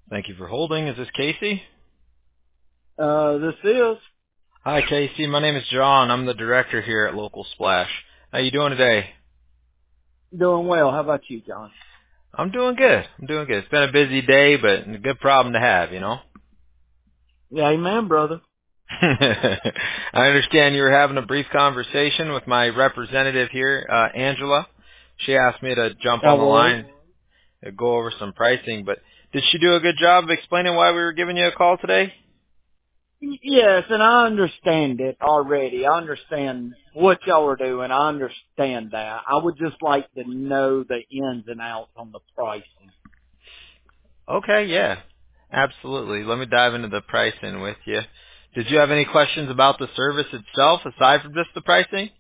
Thank you for holding. Is this Casey? This is Hi, Casey. My name is John. I'm the director here at Local Splash. How you doing today? doing well. How about you, John? I'm doing good. It's been a busy day, but a good problem to have, you know? Yeah, amen, brother. I understand you were having a brief conversation with my representative here, Angela. She asked me to jump I on the was. line and go over some pricing, but did she do a good job of explaining why we were giving you a call today? Yes, and I understand it already. I understand what y'all are doing. I understand that. I would just like to know the ins and outs on the pricing. Okay, yeah. Absolutely. Let me dive into the pricing with you. Did you have any questions about the service itself aside from just the pricing?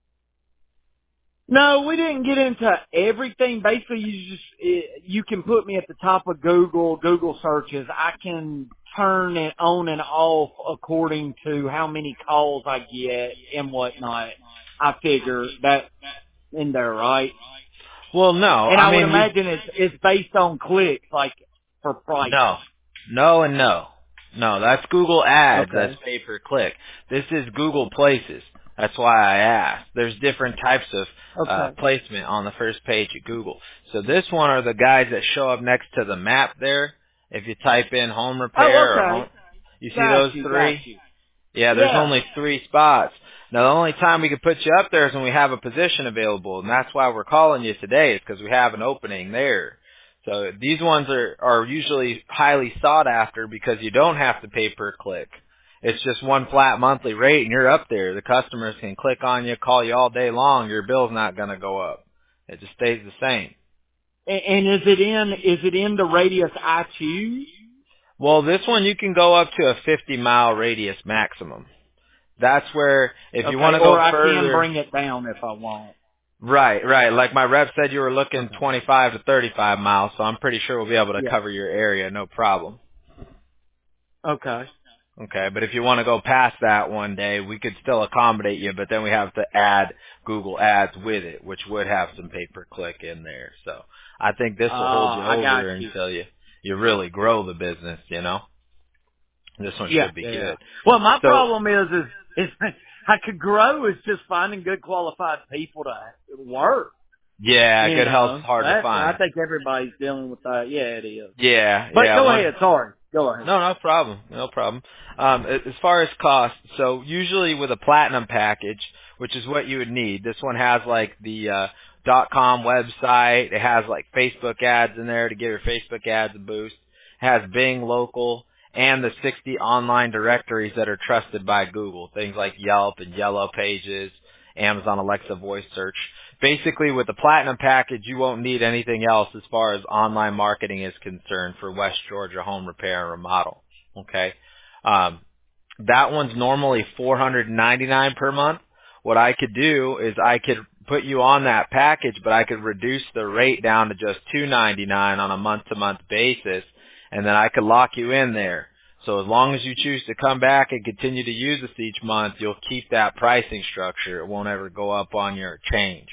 No, we didn't get into everything. Basically, you can put me at the top of Google searches. I can turn it on and off according to how many calls I get and whatnot. I figure that in there, right? Well, no. And I I would mean, imagine it's based on clicks, like for no. pricing. No and no. No, that's Google Ads. That's Okay. pay per click. This is Google Places. That's why I asked. There's different types of Okay. placement on the first page of Google. So this one are the guys that show up next to the map there. If you type in home Oh, repair or home, okay. you see Got those you. Got three? you. Yeah, there's Yeah. only 3 spots. Now, the only time we can put you up there is when we have a position available, and that's why we're calling you today, is because we have an opening there. So these ones are usually highly sought after because you don't have to pay per click. It's just one flat monthly rate, and you're up there. The customers can click on you, call you all day long. Your bill's not going to go up. It just stays the same. And is it in the radius I choose? Well, this one you can go up to a 50-mile radius maximum. That's where, if you want Okay. to Or go I can further, bring it down if I want. right, right. Like my rep said you were looking Okay. 25 to 35 miles, so I'm pretty sure we'll be able to Yeah. cover your area, no problem. Okay. Okay, but if you want to go past that one day, we could still accommodate you, but then we have to add Google Ads with it, which would have some pay-per-click in there. So I think this will hold you I got over you. until you really grow the business, you know? This one Yeah. should be Yeah. good. Well, my So, problem is I could grow is just finding good qualified people to work. yeah, You good health's know, hard to I find. think everybody's dealing with that. Yeah, it is. Yeah, But yeah, go one ahead. Sorry. Go ahead. No, no problem. No problem. As far as cost, so usually with a platinum package, which is what you would need, this one has like the .com website. It has like Facebook ads in there to give your Facebook ads a boost. It has Bing local and the 60 online directories that are trusted by Google. Things like Yelp and Yellow Pages, Amazon Alexa voice search. Basically, with the platinum package, you won't need anything else as far as online marketing is concerned for West Georgia home repair and remodel. Okay, um, that one's normally $499 per month. What I could do is I could put you on that package, but I could reduce the rate down to just $299 on a month-to-month basis, and then I could lock you in there. So as long as you choose to come back and continue to use us each month, you'll keep that pricing structure. It won't ever go up on your change.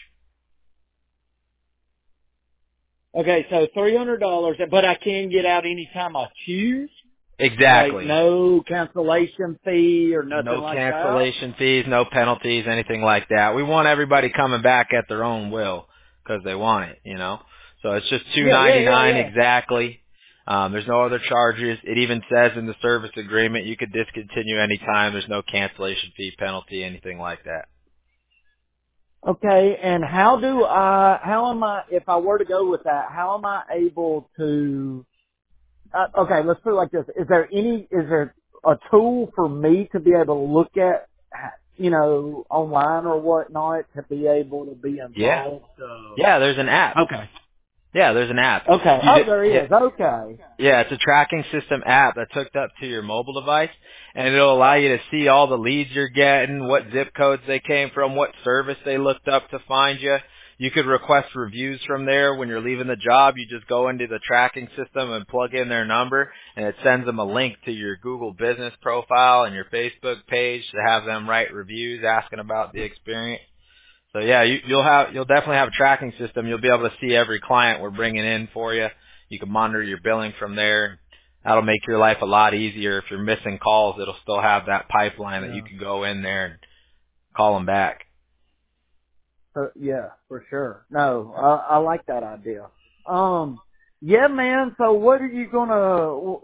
Okay, so $300, but I can get out anytime I choose. Like Exactly. no cancellation fee or nothing No like that. cancellation fees, no penalties, anything like that. We want everybody coming back at their own will because they want it, you know. So it's just Yeah, yeah, yeah, $299 yeah. exactly. There's no other charges. It even says in the service agreement you could discontinue anytime. There's no cancellation fee, penalty, anything like that. Okay, and how am I, if I were to go with that, how am I able to, okay, let's put it like this. Is there a tool for me to be able to look at, online or whatnot to be able to be Yeah. involved? Yeah, there's an app. Okay. Yeah, there's an app. Okay. You Oh, just there hit is. Okay. Yeah, it's a tracking system app that's hooked up to your mobile device, and it'll allow you to see all the leads you're getting, what zip codes they came from, what service they looked up to find you. You could request reviews from there when you're leaving the job. You just go into the tracking system and plug in their number, and it sends them a link to your Google business profile and your Facebook page to have them write reviews asking about the experience. So yeah, you'll definitely have a tracking system. You'll be able to see every client we're bringing in for you. You can monitor your billing from there. That'll make your life a lot easier. If you're missing calls, it'll still have that pipeline that you Yeah. can go in there and call them back. Yeah, for sure. No, I like that idea. Yeah, man. So what are you gonna?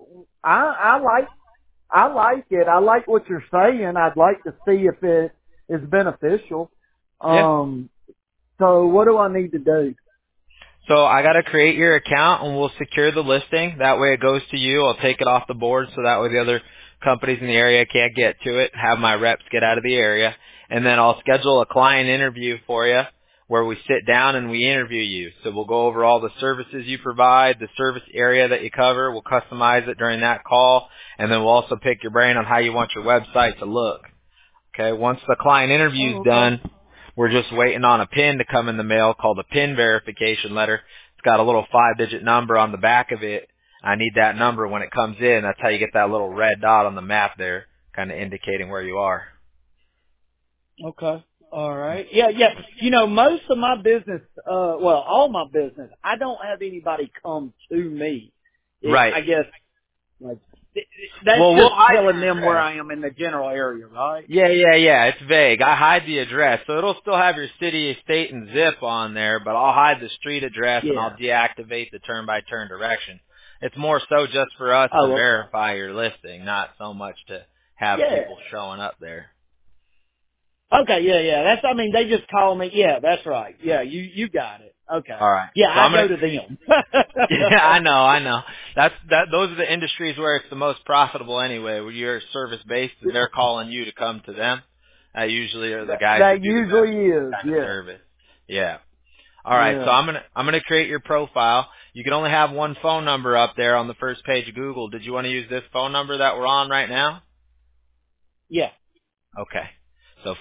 I like it. I like what you're saying. I'd like to see if it is beneficial. Yeah. So what do I need to do? So I got to create your account and we'll secure the listing. That way it goes to you. I'll take it off the board so that way the other companies in the area can't get to it. Have my reps get out of the area. And then I'll schedule a client interview for you where we sit down and we interview you. So we'll go over all the services you provide, the service area that you cover. We'll customize it during that call. And then we'll also pick your brain on how you want your website to look. Okay, once the client interview's Oh, okay. done, we're just waiting on a PIN to come in the mail called a PIN verification letter. It's got a little 5-digit number on the back of it. I need that number when it comes in. That's how you get that little red dot on the map there, kind of indicating where you are. Okay. All right. Yeah, yeah. You know, most of my business, well, all my business, I don't have anybody come to me. Right. I guess, like, that's Well, we'll just hide telling your them where address. I am in the general area, right? Yeah. It's vague. I hide the address, so it'll still have your city, state, and zip on there, but I'll hide the street address and I'll Yeah. deactivate the turn-by-turn direction. It's more so just for us to Oh, okay. verify your listing, not so much to have Yeah. people showing up there. Okay, yeah. That's, I mean, they just call me. Yeah, that's right. Yeah, you got it. Okay. All right. Yeah, So I'm I gonna. go to them. Yeah, I know. Those are the industries where it's the most profitable anyway. Where you're service based and they're calling you to come to them. Usually are the guys who that do the best usually is, kind of yeah. service. Yeah. All right. So Yeah. I'm gonna create your profile. You can only have one phone number up there on the first page of Google. Did you want to use this phone number that we're on right now? Yeah, Okay. So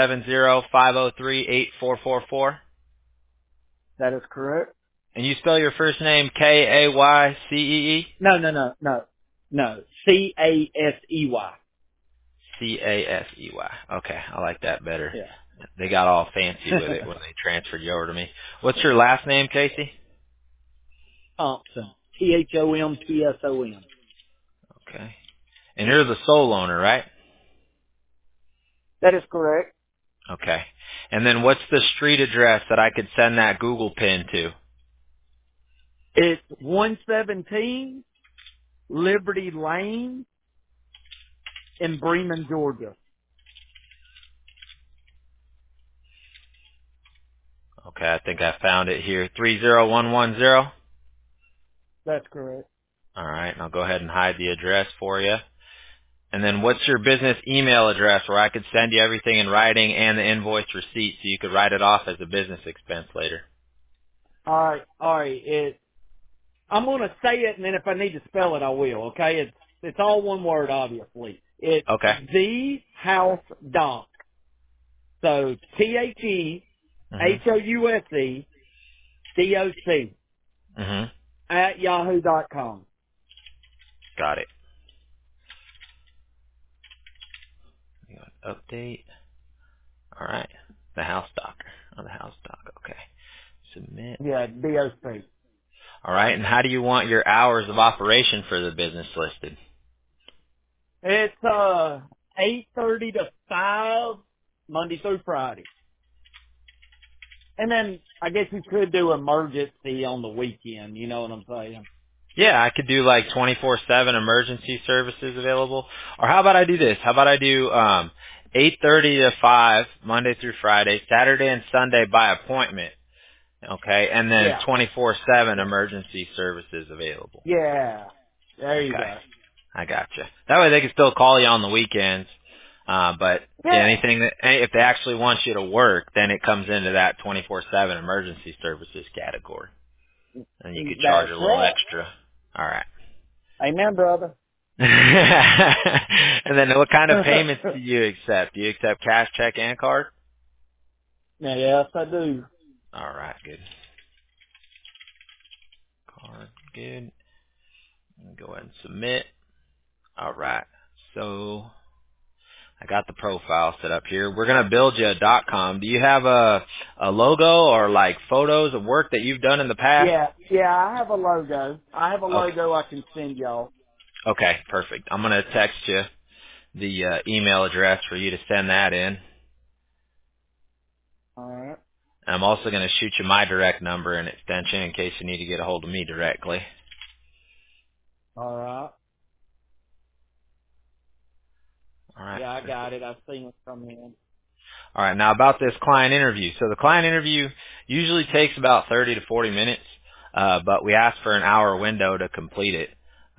470-503-8444. that is correct. And you spell your first name Kaycee? No. No. Casey. Casey. Okay, I like that better. Yeah. They got all fancy with it when they transferred you over to me. What's your last name, Casey? Thompson. Thompson. Okay. And you're the sole owner, right? That is correct. Okay. And then what's the street address that I could send that Google pin to? It's 117 Liberty Lane in Bremen, Georgia. Okay, I think I found it here. 30110. That's correct. All right, and I'll go ahead and hide the address for you. And then what's your business email address where I could send you everything in writing and the invoice receipt so you could write it off as a business expense later? All right. I'm gonna say it, and then if I need to spell it, I will. Okay. It's all one word, obviously. It's Okay. the house doc. So THEHOUSEDOC Mhm. at yahoo.com. Got it. You want update. All right. The house doc. Oh, the house doc. Okay. Submit. Yeah, DOC. All right. And how do you want your hours of operation for the business listed? It's 8:30 to 5 Monday through Friday. And then I guess you could do emergency on the weekend, you know what I'm saying? Yeah, I could do like 24/7 emergency services available. Or how about I do this? How about I do 8:30 to 5 Monday through Friday, Saturday and Sunday by appointment. Okay? And then Yeah. 24/7 emergency services available. Yeah. There you Okay. go. I gotcha. That way they can still call you on the weekends. But Yeah. anything that, if they actually want you to work, then it comes into that 24/7 emergency services category. And you could charge That's a little right. extra. All right. Amen, brother. And then what kind of payments do you accept? Do you accept cash, check, and card? Yes, I do. All right, good. Card, good. Go ahead and submit. All right. So I got the profile set up here. We're gonna build you a .com. Do you have a logo or like photos of work that you've done in the past? Yeah, I have a logo. I have a Okay. logo I can send y'all. Okay, perfect. I'm going to text you the email address for you to send that in. All right. And I'm also going to shoot you my direct number and extension in case you need to get a hold of me directly. All right. All right. Yeah, I got it. I've seen it come in. All right. Now about this client interview. So the client interview usually takes about 30 to 40 minutes, but we ask for an hour window to complete it.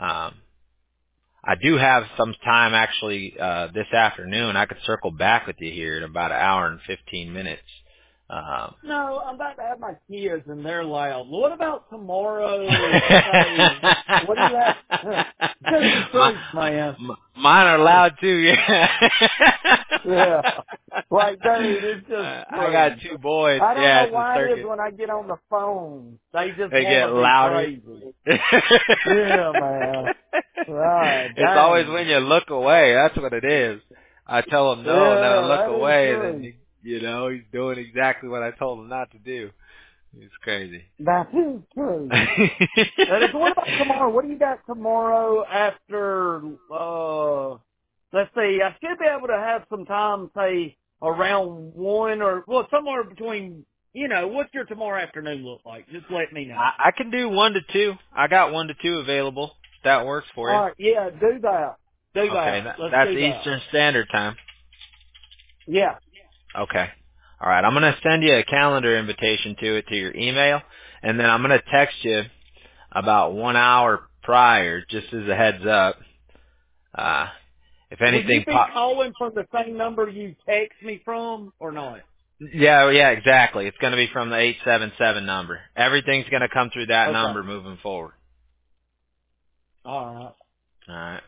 I do have some time actually this afternoon. I could circle back with you here in about an hour and 15 minutes. Um, No, I'm about to have my kids and they're loud. What about tomorrow? Say, what do you have? Tell you the truth, man. Mine are loud too, yeah. Yeah. Like, dude, it's just I got true. two boys. I don't Yeah, know it's a why it is circuit. when I get on the phone, they just They want get to be louder. crazy. Yeah, man. Right, It's always dang. when you look away. That's what it is. I tell him no, and then I Yeah, look that is away, and then true. he's doing exactly what I told him not to do. It's crazy. That is true. That is, what about tomorrow? What do you got tomorrow after, let's see, I should be able to have some time, say, around 1 or, well, somewhere between, what's your tomorrow afternoon look like? Just let me know. I can do 1 to 2. I got 1 to 2 available. If that works for you. All right, yeah, do that. Do Okay, that. Let's that's do that. Eastern Standard Time. Yeah. Okay. All right. I'm gonna send you a calendar invitation to your email, and then I'm gonna text you about 1 hour prior, just as a heads up. Uh, if Will you anything be pop. calling from the same number you text me from or not? Yeah, exactly. It's gonna be from the 877 number. Everything's gonna come through that Okay. number moving forward. All right. All right.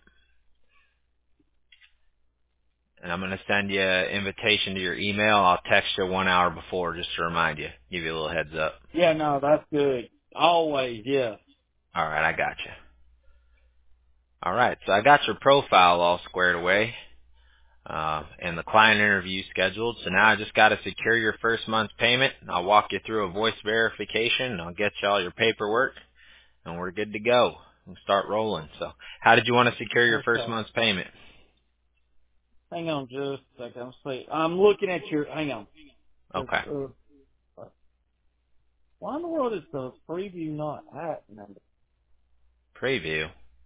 And I'm going to send you an invitation to your email. I'll text you 1 hour before just to remind you, give you a little heads up. Yeah, no, that's good. Always, yeah. All right, I got you. All right, so I got your profile all squared away and the client interview scheduled. So now I just got to secure your first month's payment. I'll walk you through a voice verification, and I'll get you all your paperwork, and we're good to go. We'll start rolling. So how did you want to secure your first Okay. month's payment? Hang on just a second. Let's see. I'm looking at your, hang on. Okay. Why in the world is the preview not happening? Preview.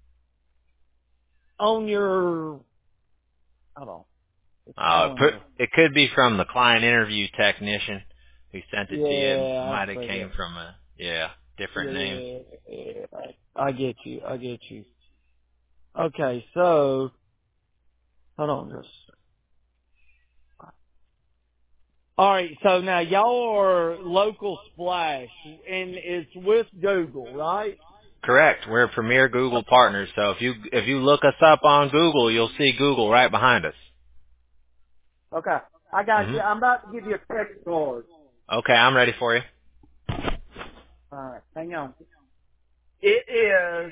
On your, hold on. It's showing the, It could be from the client interview technician who sent it to you. It yeah, I might have see came it. from a different name. Yeah. I get you. I get you. Okay, so, hold on just. Alright, so now y'all are local Splash, and it's with Google, right? Correct. We're premier Google partners, so if you look us up on Google, you'll see Google right behind us. Okay. I got hmm you. I'm about to give you a credit card. Okay, I'm ready for you. Alright, hang on. It is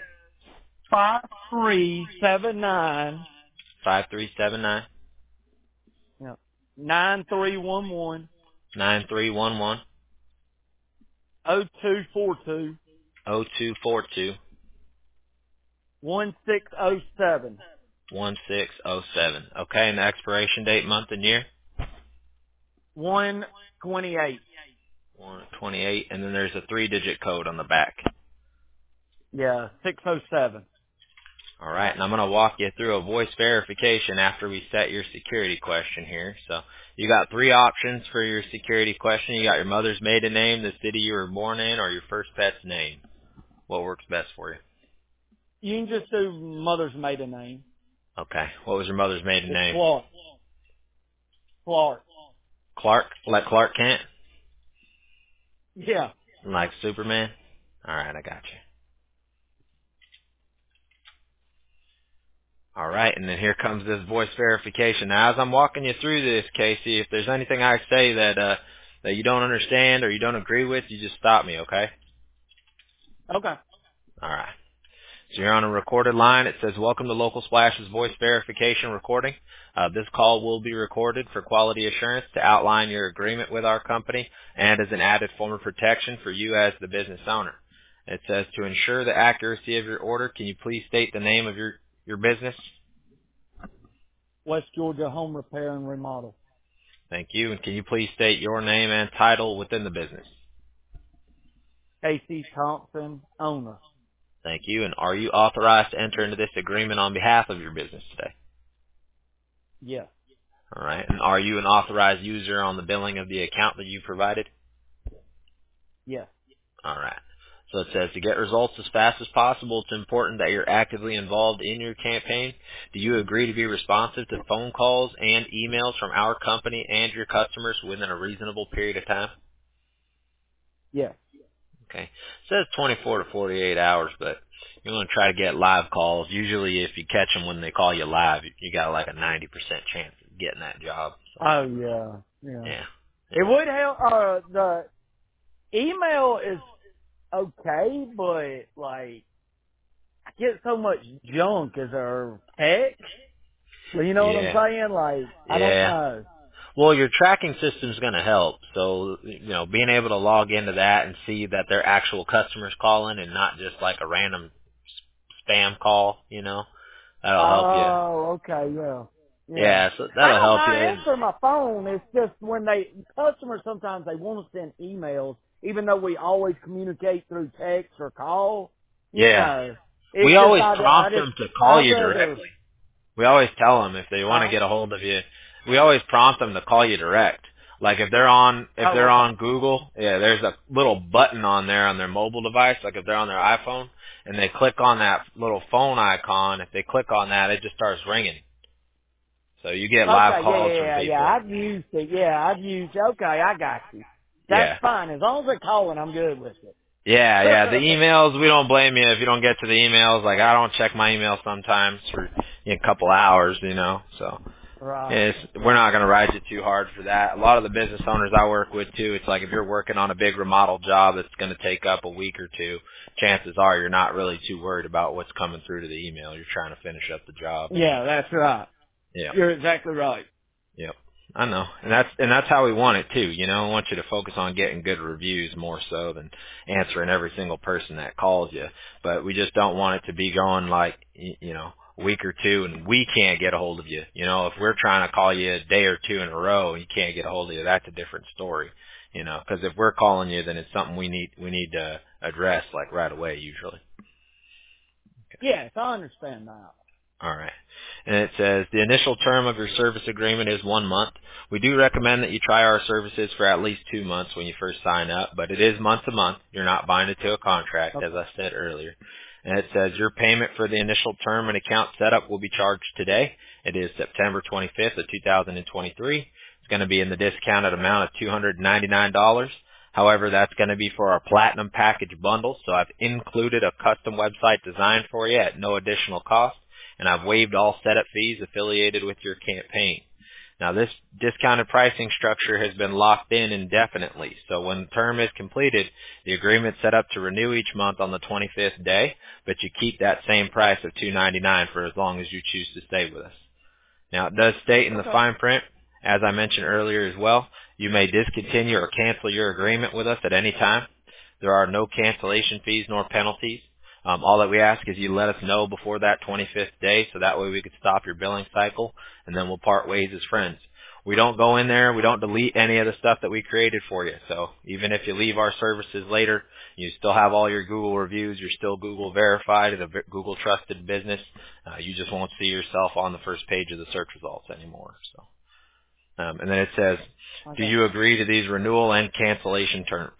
5379 5379 yeah, 9311 9311 0242 0242 1607 1607. Okay, and the expiration date, month, and year? 128. 128, and then there's a 3-digit code on the back. Yeah, 607. All right, and I'm going to walk you through a voice verification after we set your security question here. So you got 3 options for your security question. You got your mother's maiden name, the city you were born in, or your first pet's name. What works best for you? You can just do mother's maiden name. Okay, what was your mother's maiden It's name? Clark. Clark. Clark? Like Clark Kent? Yeah. Like Superman? All right, I got you. All right, and then here comes this voice verification. Now, as I'm walking you through this, Casey, if there's anything I say that you don't understand or you don't agree with, you just stop me, okay? Okay. All right. So you're on a recorded line. It says, welcome to Local Splash's voice verification recording. This call will be recorded for quality assurance to outline your agreement with our company and as an added form of protection for you as the business owner. It says, to ensure the accuracy of your order, can you please state the name of your business? West Georgia Home Repair and Remodel. Thank you. And can you please state your name and title within the business? Casey Thompson, owner. Thank you. And are you authorized to enter into this agreement on behalf of your business today? Yes. All right. And are you an authorized user on the billing of the account that you provided? Yes. All right. So it says to get results as fast as possible, it's important that you're actively involved in your campaign. Do you agree to be responsive to phone calls and emails from our company and your customers within a reasonable period of time? Yes. Okay. It says 24 to 48 hours, but you want to try to get live calls. Usually if you catch them when they call you live, you got like a 90% chance of getting that job. So, Oh yeah. Yeah. yeah. It would help. The email is okay, but like I get so much junk as a text. Well, you know what I'm Yeah. saying? Like I don't Yeah. know. Well, your tracking system's going to help. So, being able to log into that and see that they're actual customers calling and not just like a random spam call, that'll help you. Oh, okay, yeah, yeah. Yeah, so I that'll don't help mind you. answering my phone. It's just when customers sometimes they want to send emails, even though we always communicate through text or call. You Yeah. know, We it's just always prompt them to call I'd you rather. directly. We always tell them if they want to Huh? get a hold of you. We always prompt them to call you direct. Like if they're Oh, okay. on Google, yeah, there's a little button on there on their mobile device. Like if they're on their iPhone and they click on that little phone icon, if they click on that, it just starts ringing. So you get live Okay, yeah, calls from yeah, yeah, yeah. people. I've used it. Yeah, I've used. Okay, I got you. That's Yeah. fine as long as they're calling. I'm good with it. Yeah. The emails, we don't blame you if you don't get to the emails. Like I don't check my email sometimes for a couple hours, so. Right. We're not going to ride you too hard for that. A lot of the business owners I work with too, it's like if you're working on a big remodel job that's going to take up a week or two, chances are you're not really too worried about what's coming through to the email. You're trying to finish up the job. Yeah, that's right. Yeah. You're exactly right. Yep. I know. And that's how we want it too, I want you to focus on getting good reviews more so than answering every single person that calls you. But we just don't want it to be going like, a week or two and we can't get a hold of you. If we're trying to call you a day or two in a row and you can't get a hold of you, that's a different story. Because if we're calling you, then it's something we need to address like right away usually. Yes, I understand that. All right. And it says the initial term of your service agreement is 1 month. We do recommend that you try our services for at least 2 months when you first sign up, but it is month to month. You're not binded to a contract, as Okay. I said earlier. And it says your payment for the initial term and account setup will be charged today. It is September 25th of 2023. It's going to be in the discounted amount of $299. However, that's going to be for our Platinum Package bundle, so I've included a custom website design for you at no additional cost, and I've waived all setup fees affiliated with your campaign. Now, this discounted pricing structure has been locked in indefinitely, so when the term is completed, the agreement's set up to renew each month on the 25th day, but you keep that same price of $299 for as long as you choose to stay with us. Now, it does state in the Okay. fine print, as I mentioned earlier as well, you may discontinue or cancel your agreement with us at any time. There are no cancellation fees nor penalties. All that we ask is you let us know before that 25th day so that way we could stop your billing cycle and then we'll part ways as friends. We don't go in there, we don't delete any of the stuff that we created for you. So even if you leave our services later, you still have all your Google reviews, you're still Google verified as a Google trusted business. You just won't see yourself on the first page of the search results anymore. So, and then it says, do Okay. you agree to these renewal and cancellation terms?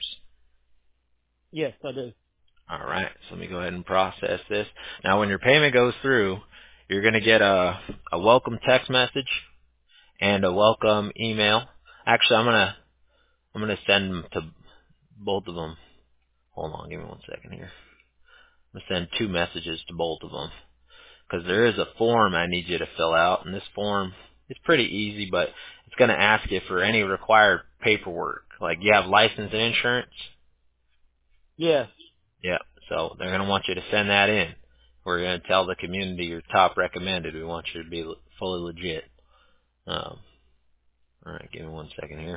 Yes, I do. All right, so let me go ahead and process this. Now, when your payment goes through, you're going to get a welcome text message and a welcome email. Actually, I'm gonna send them to both of them. Hold on, give me 1 second here. I'm gonna send 2 messages to both of them because there is a form I need you to fill out, and this form is pretty easy, but it's going to ask you for any required paperwork. Like, you have license and insurance? Yes. Yeah. So they're going to want you to send that in. We're going to tell the community you're top recommended. We want you to be fully legit. All right, give me 1 second here.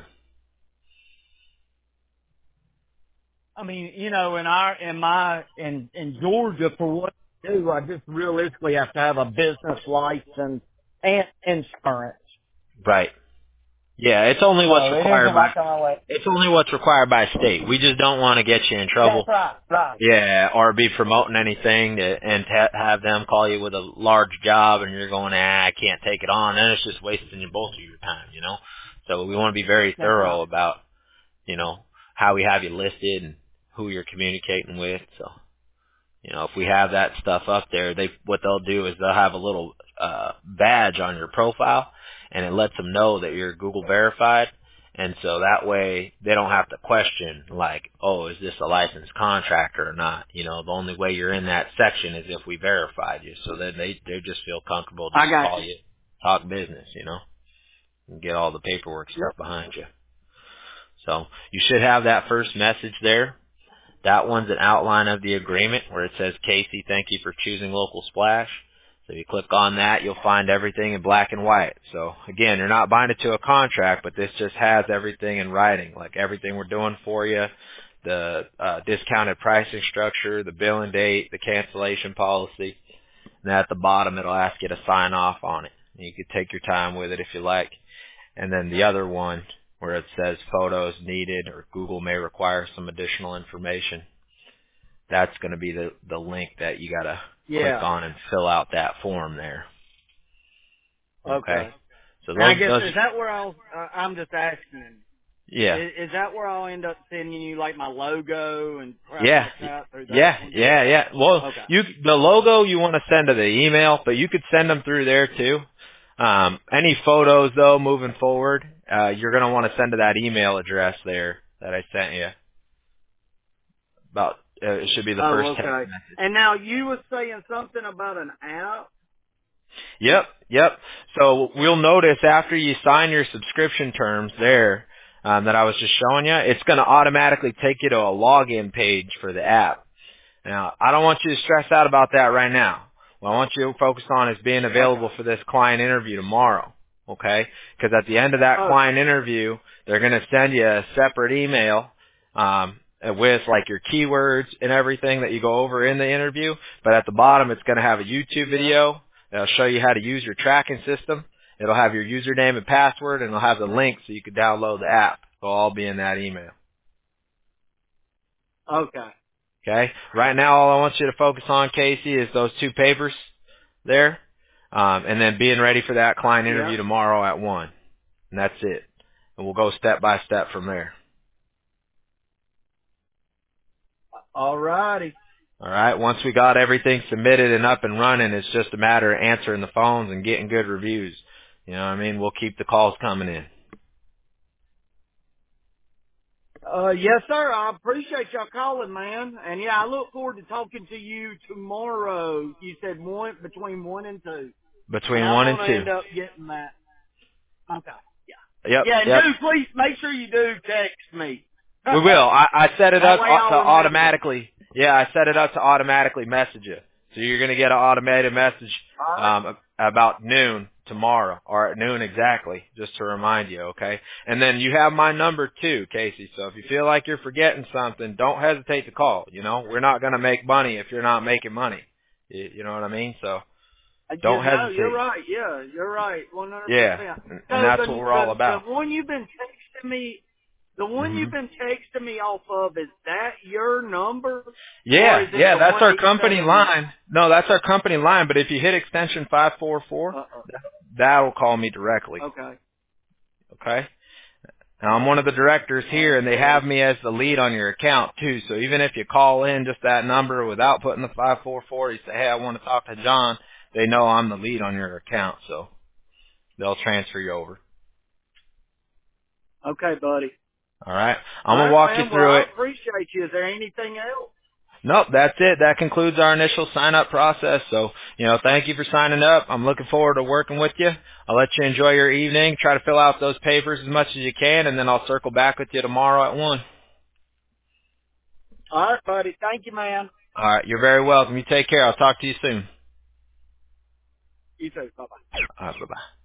I mean, in Georgia, for what do. I just realistically have to have a business license and insurance. Right. Yeah, it's only what's So it required isn't by like I'm like, it's only what's required by state. We just don't want to get you in that's trouble. right, right. Yeah, or be promoting anything and have them call you with a large job and you're going, I can't take it on. And it's just wasting you both of your time, you know. So we want to be very That's thorough right. about, you know, how we have you listed and who you're communicating with. So, you know, if we have that stuff up there, what they'll do is they'll have a little badge on your profile, and it lets them know that you're Google verified. And so that way they don't have to question like, oh, is this a licensed contractor or not? You know, the only way you're in that section is if we verified you. So then they just feel comfortable just I got call you. you, talk business, you know, and get all the paperwork Yep. stuff behind you. So you should have that first message there. That one's an outline of the agreement where it says, Casey, thank you for choosing Local Splash. So you click on that, you'll find everything in black and white. So again, you're not binding to a contract, but this just has everything in writing, like everything we're doing for you, the discounted pricing structure, the billing date, the cancellation policy. And at the bottom, it'll ask you to sign off on it. You could take your time with it if you like. And then the other one where it says photos needed or Google may require some additional information. That's going to be the link that you got to click Yeah. on and fill out that form there. Okay. Okay. So And I those, guess, those is that where I'm just asking, yeah. is that where I'll end up sending you like my logo and crap Yeah. like that through that Yeah. one? Yeah. Yeah. Well, Okay. the logo you want to send to the email, but you could send them through there too. Any photos though, moving forward, you're going to want to send to that email address there that I sent you. It should be the Oh, first text okay. message. And now you were saying something about an app? Yep. So we'll notice after you sign your subscription terms there, that I was just showing you, it's going to automatically take you to a login page for the app. Now, I don't want you to stress out about that right now. What I want you to focus on is being Okay. available for this client interview tomorrow. Okay? Because at the end of that Okay. client interview, they're going to send you a separate email, with like your keywords and everything that you go over in the interview. But at the bottom, it's going to have a YouTube Yeah. video. It'll show you how to use your tracking system. It'll have your username and password, and it'll have the link so you can download the app. It'll all be in that email. Okay. Okay? Right now, all I want you to focus on, Casey, is those two papers there, and then being ready for that client Yeah. interview tomorrow at 1. And that's it. And we'll go step by step from there. All righty. All right? Once we got everything submitted and up and running, it's just a matter of answering the phones and getting good reviews. You know what I mean? We'll keep the calls coming in. Yes, sir. I appreciate y'all calling, man. And yeah, I look forward to talking to you tomorrow. You said between 1 and 2. And Between I'm 1 and going to 2. end up getting that. Okay. Yeah. Yep, Yeah, and yep. please make sure you do text me. We will. I set it That up way to I'll remember. automatically. Yeah, I set it up to automatically message you. So you're going to get an automated message All right. about noon tomorrow, or at noon exactly, just to remind you, okay? And then you have my number too, Casey. So if you feel like you're forgetting something, don't hesitate to call. You know, we're not going to make money if you're not making money. You know what I mean? So don't No, you're hesitate. right. Yeah, you're right. 100%. Yeah, and So that's what we're all the about. one you've been texting me, the one hmm you've been texting me off of, is that your number? Or Yeah, is it yeah, the that's our company 187? line. No, that's our company line, but if you hit extension 544, that'll call me directly. Okay. Okay? Now, I'm one of the directors here, and they Okay. have me as the lead on your account, too. So even if you call in just that number without putting the 544, you say, hey, I want to talk to John, they know I'm the lead on your account, so they'll transfer you over. Okay, buddy. All right? I'm All going to right, walk you man. Well, through I it. appreciate you. Is there anything else? Nope, that's it. That concludes our initial sign-up process. So, thank you for signing up. I'm looking forward to working with you. I'll let you enjoy your evening. Try to fill out those papers as much as you can, and then I'll circle back with you tomorrow at 1. All right, buddy. Thank you, man. All right, you're very welcome. You take care. I'll talk to you soon. You too. Bye-bye. All right, bye-bye.